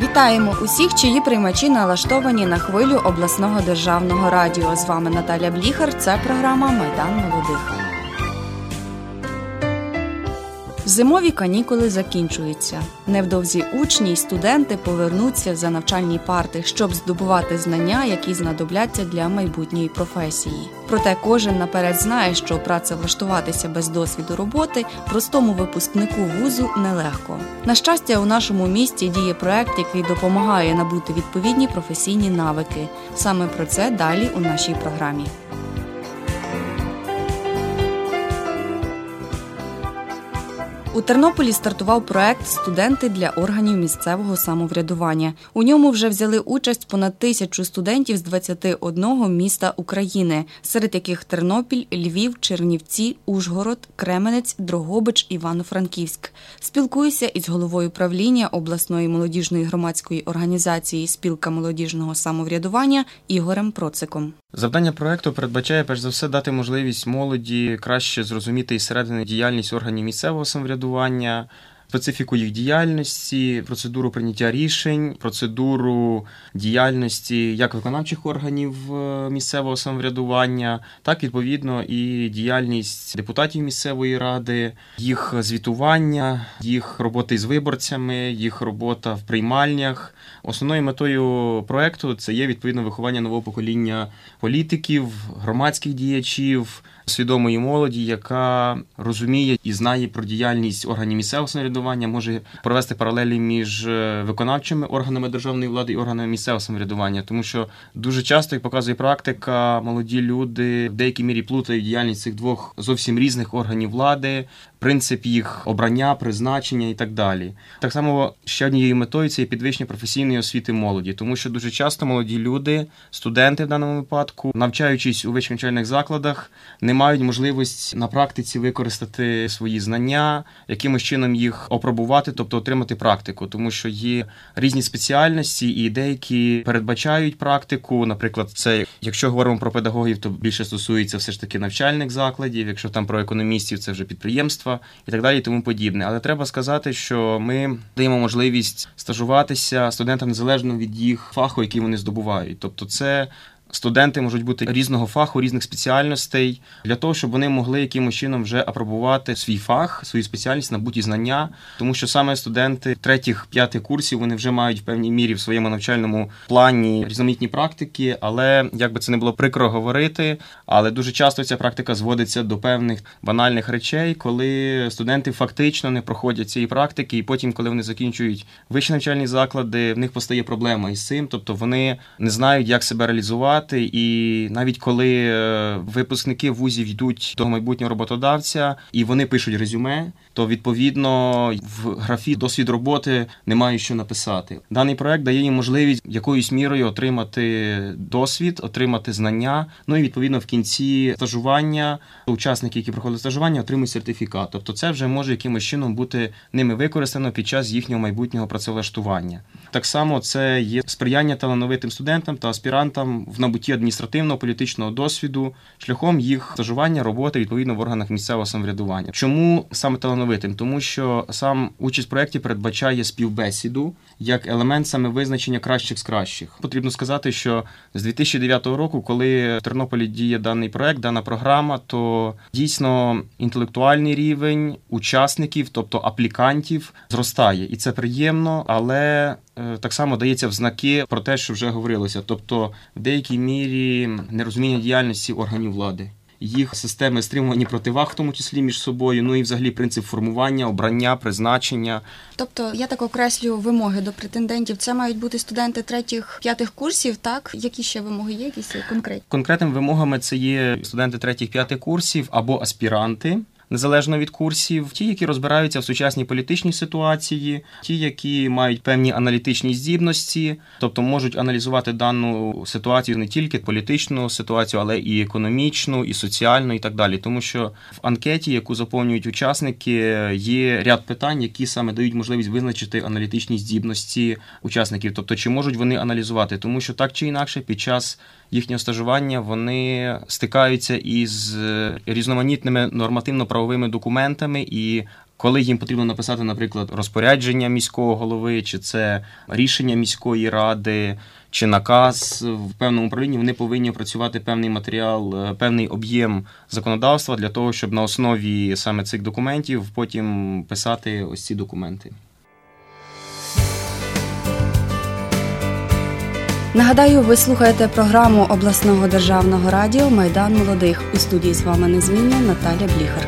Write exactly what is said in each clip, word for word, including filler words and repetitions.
Вітаємо усіх, чиї приймачі налаштовані на хвилю обласного державного радіо. З вами Наталя Бліхар, це програма «Майдан молодих». Зимові канікули закінчуються. Невдовзі учні й студенти повернуться за навчальні парти, щоб здобувати знання, які знадобляться для майбутньої професії. Проте кожен наперед знає, що працевлаштуватися без досвіду роботи простому випускнику вузу нелегко. На щастя, у нашому місті діє проект, який допомагає набути відповідні професійні навики. Саме про це далі у нашій програмі. У Тернополі стартував проект «Студенти для органів місцевого самоврядування». У ньому вже взяли участь понад тисячу студентів з двадцяти одного міста України, серед яких Тернопіль, Львів, Чернівці, Ужгород, Кременець, Дрогобич, Івано-Франківськ. Спілкуюся із головою правління обласної молодіжної громадської організації «Спілка молодіжного самоврядування» Ігорем Проциком. Завдання проекту передбачає, перш за все, дати можливість молоді краще зрозуміти із середини діяльність органів місцевого самоврядування, специфіку їх діяльності, процедуру прийняття рішень, процедуру діяльності як виконавчих органів місцевого самоврядування, так, відповідно, і діяльність депутатів місцевої ради, їх звітування, їх роботи з виборцями, їх робота в приймальнях. Основною метою проекту це є, відповідно, виховання нового покоління політиків, громадських діячів, свідомої молоді, яка розуміє і знає про діяльність органів місцевого самоврядування, може провести паралелі між виконавчими органами державної влади і органами місцевого самоврядування. Тому що дуже часто, як показує практика, молоді люди в деякій мірі плутають діяльність цих двох зовсім різних органів влади, принцип їх обрання, призначення і так далі. Так само ще однією метою це є підвищення професійної освіти молоді, тому що дуже часто молоді люди, студенти в даному випадку, навчаючись у вищих навчальних закладах, не мають можливість на практиці використати свої знання, якимось чином їх опробувати, тобто отримати практику, тому що є різні спеціальності і деякі передбачають практику, наприклад, це, якщо говоримо про педагогів, то більше стосується все ж таки навчальних закладів, якщо там про економістів, це вже підприємства і так далі і тому подібне. Але треба сказати, що ми даємо можливість стажуватися студентам незалежно від їх фаху, який вони здобувають. Тобто це студенти можуть бути різного фаху, різних спеціальностей, для того, щоб вони могли якимось чином вже апробувати свій фах, свою спеціальність, набуті знання, тому що саме студенти третіх, п'ятих курсів, вони вже мають в певній мірі в своєму навчальному плані різноманітні практики, але, як би це не було прикро говорити, але дуже часто ця практика зводиться до певних банальних речей, коли студенти фактично не проходять цієї практики, і потім, коли вони закінчують вищі навчальні заклади, в них постає проблема із цим, тобто вони не знають, як себе реалізувати. І навіть коли випускники вузів йдуть до майбутнього роботодавця і вони пишуть резюме, то відповідно в графі «досвід роботи» немає що написати. Даний проект дає їм можливість якоюсь мірою отримати досвід, отримати знання, ну і відповідно в кінці стажування учасники, які проходять стажування, отримують сертифікат. Тобто це вже може якимось чином бути ними використано під час їхнього майбутнього працевлаштування. Так само це є сприяння талановитим студентам та аспірантам в набутті адміністративного, політичного досвіду шляхом їх стажування, роботи, відповідно, в органах місцевого самоврядування. Чому саме талановитим? Тому що сам участь в проєкті передбачає співбесіду як елемент саме визначення кращих з кращих. Потрібно сказати, що з дві тисячі дев'ятого року, коли в Тернополі діє даний проєкт, дана програма, то дійсно інтелектуальний рівень учасників, тобто аплікантів, зростає. І це приємно, але так само дається в знаки про те, що вже говорилося. Тобто в деякій мірі нерозуміння діяльності органів влади, їх системи стримування противаг, в тому числі між собою, ну і взагалі принцип формування, обрання, призначення. Тобто, я так окреслюю вимоги до претендентів. Це мають бути студенти третіх, п'ятих курсів, так? Які ще вимоги є, якісь конкретні? Конкретними вимогами це є студенти третіх, п'ятих курсів або аспіранти, незалежно від курсів, ті, які розбираються в сучасній політичній ситуації, ті, які мають певні аналітичні здібності, тобто можуть аналізувати дану ситуацію не тільки політичну ситуацію, але і економічну, і соціальну, і так далі. Тому що в анкеті, яку заповнюють учасники, є ряд питань, які саме дають можливість визначити аналітичні здібності учасників, тобто чи можуть вони аналізувати, тому що так чи інакше під час їхнього стажування вони стикаються із різноманітними нормативно-правовими документами і коли їм потрібно написати, наприклад, розпорядження міського голови, чи це рішення міської ради, чи наказ в певному управлінні, вони повинні опрацювати певний матеріал, певний об'єм законодавства для того, щоб на основі саме цих документів потім писати ось ці документи. Нагадаю, ви слухаєте програму обласного державного радіо «Майдан молодих». У студії з вами незмінна Наталя Бліхар.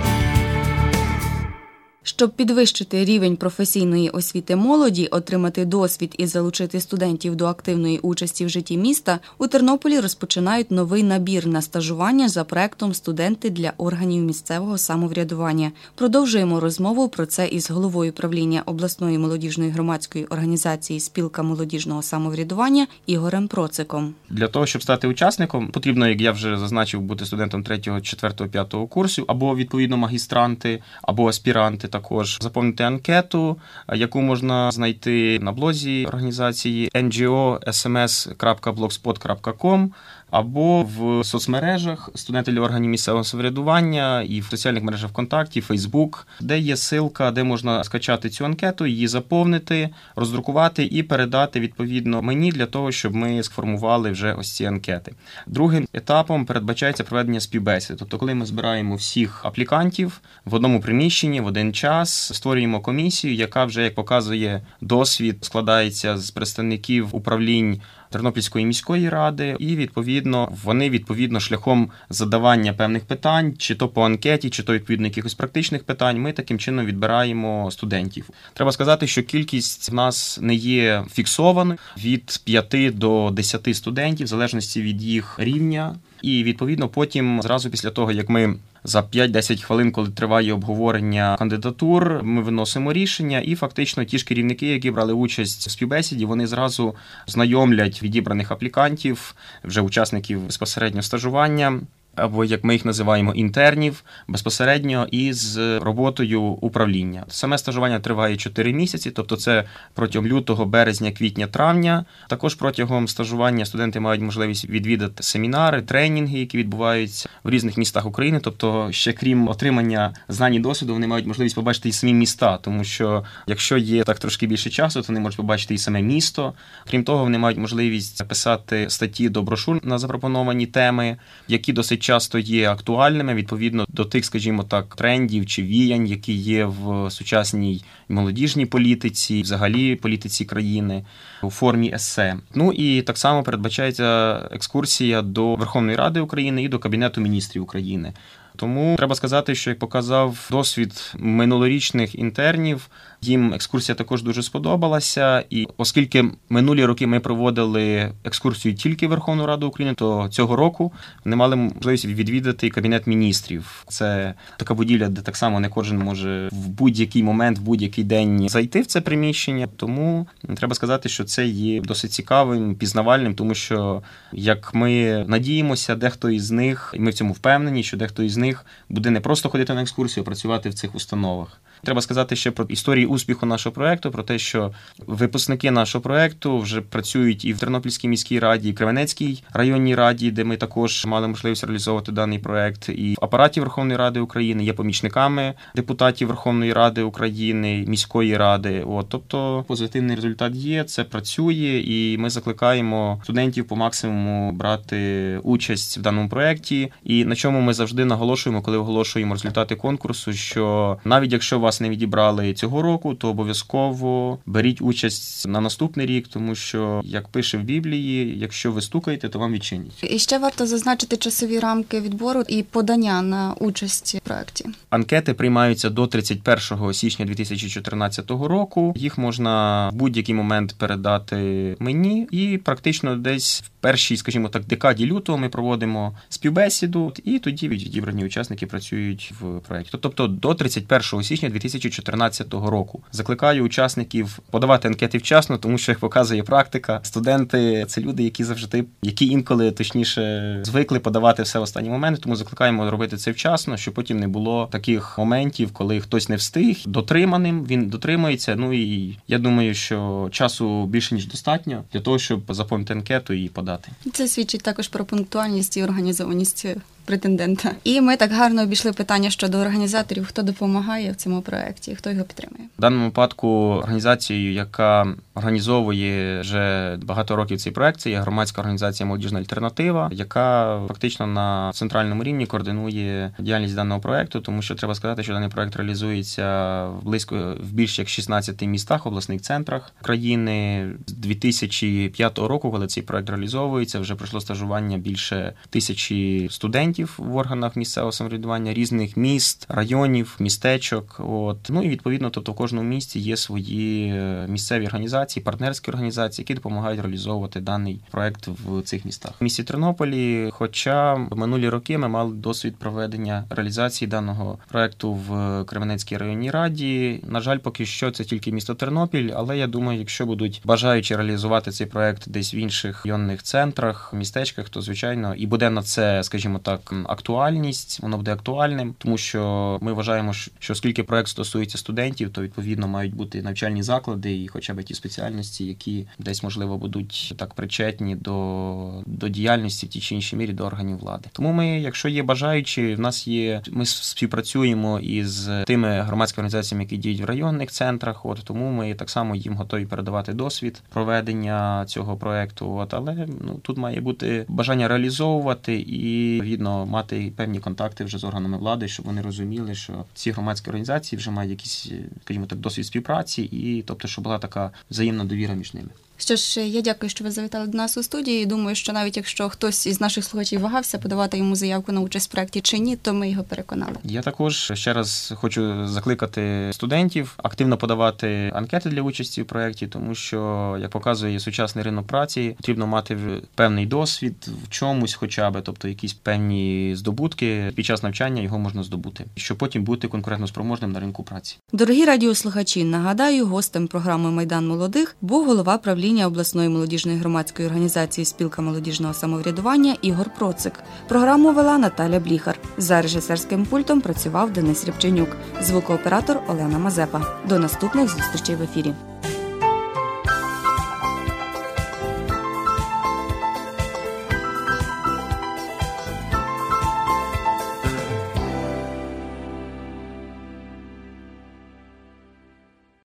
Щоб підвищити рівень професійної освіти молоді, отримати досвід і залучити студентів до активної участі в житті міста, у Тернополі розпочинають новий набір на стажування за проектом «Студенти для органів місцевого самоврядування». Продовжуємо розмову про це із головою правління обласної молодіжної громадської організації «Спілка молодіжного самоврядування» Ігорем Проциком. Для того, щоб стати учасником, потрібно, як я вже зазначив, бути студентом третього, четвертого, п'ятого курсу, або, відповідно, магістранти, або аспіранти також. Заповнити анкету, яку можна знайти на блозі організації ен джі о ес ем ес крапка блогспот крапка ком, або в соцмережах «Студенти для органів місцевого самоврядування» і в соціальних мережах ВКонтакті, Фейсбук, де є ссылка, де можна скачати цю анкету, її заповнити, роздрукувати і передати, відповідно, мені для того, щоб ми сформували вже ось ці анкети. Другим етапом передбачається проведення співбесід. Тобто, коли ми збираємо всіх аплікантів в одному приміщенні, в один час, створюємо комісію, яка вже, як показує досвід, складається з представників управлінь Тернопільської міської ради, і, відповідно, вони, відповідно, шляхом задавання певних питань, чи то по анкеті, чи то, відповідно, якихось практичних питань, ми таким чином відбираємо студентів. Треба сказати, що кількість в нас не є фіксованою, від п'яти до десяти студентів, в залежності від їх рівня. І, відповідно, потім, зразу після того, як ми за п'ять-десять хвилин, коли триває обговорення кандидатур, ми виносимо рішення, і фактично ті ж керівники, які брали участь у співбесіді, вони зразу знайомлять відібраних аплікантів, вже учасників безпосередньо стажування, або, як ми їх називаємо, інтернів, безпосередньо із роботою управління. Саме стажування триває чотири місяці, тобто це протягом лютого, березня, квітня, травня. Також протягом стажування студенти мають можливість відвідати семінари, тренінги, які відбуваються в різних містах України. Тобто, ще крім отримання знань і досвіду, вони мають можливість побачити і самі міста, тому що якщо є так трошки більше часу, то вони можуть побачити і саме місто. Крім того, вони мають можливість писати статті до брошур на запропоновані теми, які досить часто є актуальними, відповідно до тих, скажімо так, трендів чи віянь, які є в сучасній молодіжній політиці, взагалі політиці країни, у формі есе. Ну і так само передбачається екскурсія до Верховної Ради України і до Кабінету міністрів України. Тому треба сказати, що, як показав досвід минулорічних інтернів, їм екскурсія також дуже сподобалася. І оскільки минулі роки ми проводили екскурсію тільки в Верховну Раду України, то цього року вони мали можливість відвідати Кабінет міністрів. Це така будівля, де так само не кожен може в будь-який момент, в будь-який день зайти в це приміщення. Тому треба сказати, що це є досить цікавим, пізнавальним, тому що, як ми надіємося, дехто із них, і ми в цьому впевнені, що дехто із них буде не просто ходити на екскурсію, а працювати в цих установах. Треба сказати ще про історію успіху нашого проєкту, про те, що випускники нашого проєкту вже працюють і в Тернопільській міській раді, і в Кременецькій районній раді, де ми також мали можливість реалізовувати даний проєкт, і в апараті Верховної Ради України, є помічниками депутатів Верховної Ради України, міської ради. От, тобто позитивний результат є, це працює, і ми закликаємо студентів по максимуму брати участь в даному проєкті. І на чому ми завжди наголошуємо, коли оголошуємо результати конкурсу, що навіть якщо вас не відібрали цього року, то обов'язково беріть участь на наступний рік, тому що, як пише в Біблії, якщо ви стукаєте, то вам відчинять. І ще варто зазначити часові рамки відбору і подання на участь в проєкті. Анкети приймаються до тридцять першого січня дві тисячі чотирнадцятого року. Їх можна в будь-який момент передати мені, і практично десь в першій, скажімо так, декаді лютого ми проводимо співбесіду, і тоді відібрані учасники працюють в проєкті. Тобто до тридцять першого січня дві тисячі чотирнадцятого року. Закликаю учасників подавати анкети вчасно, тому що, як показує практика, студенти – це люди, які завжди, які інколи, точніше, звикли подавати все в останній момент, тому закликаємо робити це вчасно, щоб потім не було таких моментів, коли хтось не встиг, дотриманим, він дотримується, ну і я думаю, що часу більше, ніж достатньо для того, щоб заповнити анкету і подати. Це свідчить також про пунктуальність і організованість претендента. І ми так гарно обійшли питання щодо організаторів, хто допомагає в цьому проєкті, хто його підтримує. В даному випадку організацією, яка організовує вже багато років цей проєкт, це є громадська організація «Молодіжна альтернатива», яка фактично на центральному рівні координує діяльність даного проєкту, тому що треба сказати, що даний проєкт реалізується в близько в більш як шістнадцяти містах, обласних центрах країни. З дві тисячі п'ятого року, коли цей проєкт реалізовується, вже пройшло стажування більше тисячі студентів в органах місцевого самоврядування різних міст, районів, містечок. От. Ну і відповідно, тобто в кожному місті є свої місцеві організації, партнерські організації, які допомагають реалізовувати даний проєкт в цих містах. В місті Тернополі, хоча в минулі роки ми мали досвід проведення реалізації даного проєкту в Кременецькій районній раді. На жаль, поки що це тільки місто Тернопіль, але я думаю, якщо будуть бажаючи реалізувати цей проєкт десь в інших районних центрах, містечках, то, звичайно, і буде на це, скажімо так, актуальність, воно буде актуальним, тому що ми вважаємо, що оскільки проєкт стосується студентів, то, відповідно, мають бути навчальні заклади і хоча б ті спеціальності, які десь, можливо, будуть так причетні до, до діяльності в тій чи іншій мірі до органів влади. Тому ми, якщо є бажаючі, в нас є, ми співпрацюємо із тими громадськими організаціями, які діють в районних центрах, от, тому ми так само їм готові передавати досвід проведення цього проєкту, от, але ну, тут має бути бажання реалізовувати і, відповідно, мати певні контакти вже з органами влади, щоб вони розуміли, що ці громадські організації вже мають якийсь, скажімо так, досвід співпраці і, тобто, щоб була така взаємна довіра між ними. Що ж, я дякую, що ви завітали до нас у студії. Думаю, що навіть якщо хтось із наших слухачів вагався подавати йому заявку на участь в проєкті чи ні, то ми його переконали. Я також ще раз хочу закликати студентів активно подавати анкети для участі в проєкті, тому що, як показує сучасний ринок праці, потрібно мати певний досвід в чомусь хоча б, тобто якісь певні здобутки. Під час навчання його можна здобути, щоб потім бути конкурентоспроможним на ринку праці. Дорогі радіослухачі, нагадаю, гостем програми «Майдан молодих» був голова правління обласної молодіжної громадської організації «Спілка молодіжного самоврядування» Ігор Процик. Програму вела Наталя Бліхар. За режисерським пультом працював Денис Рябченюк. Звукооператор Олена Мазепа. До наступних зустрічей в ефірі.